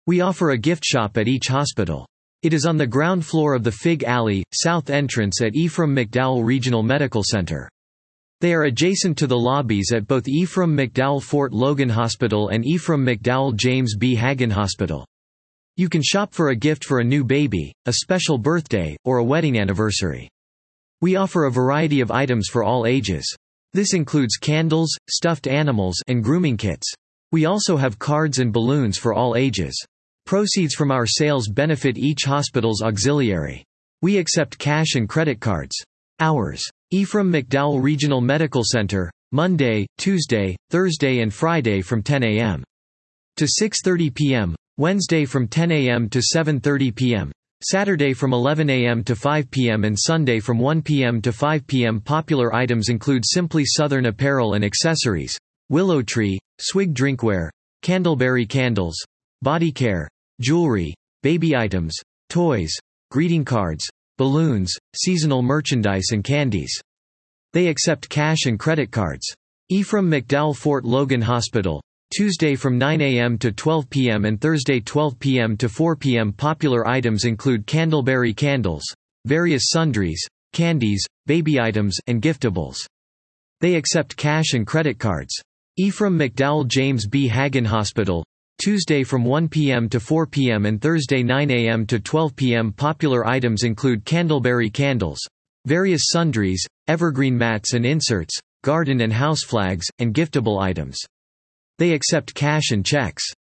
We offer a gift shop at each hospital. It is on the ground floor of the Fig Alley, south entrance at Ephraim McDowell Regional Medical Center. They are adjacent to the lobbies at both Ephraim McDowell Fort Logan Hospital and Ephraim McDowell James B. Hagan Hospital. You can shop for a gift for a new baby, a special birthday, or a wedding anniversary. We offer a variety of items for all ages. This includes candles, stuffed animals, and grooming kits. We also have cards and balloons for all ages. Proceeds from our sales benefit each hospital's auxiliary. We accept cash and credit cards. Hours: Ephraim McDowell Regional Medical Center, Monday, Tuesday, Thursday and Friday from 10 a.m. to 6:30 p.m., Wednesday from 10 a.m. to 7:30 p.m., Saturday from 11 a.m. to 5 p.m. and Sunday from 1 p.m. to 5 p.m. Popular items include Simply Southern apparel and accessories, Willow Tree, Swig drinkware, Candleberry candles, body care, jewelry, baby items, toys, greeting cards, balloons, seasonal merchandise and candies. They accept cash and credit cards. Ephraim McDowell Fort Logan Hospital, Tuesday from 9 a.m. to 12 p.m. and Thursday 12 p.m. to 4 p.m. Popular items include Candleberry candles, various sundries, candies, baby items, and giftables. They accept cash and credit cards. Ephraim McDowell James B. Hagan Hospital, Tuesday from 1 p.m. to 4 p.m. and Thursday 9 a.m. to 12 p.m. Popular items include Candleberry candles, various sundries, evergreen mats and inserts, garden and house flags, and giftable items. They accept cash and checks.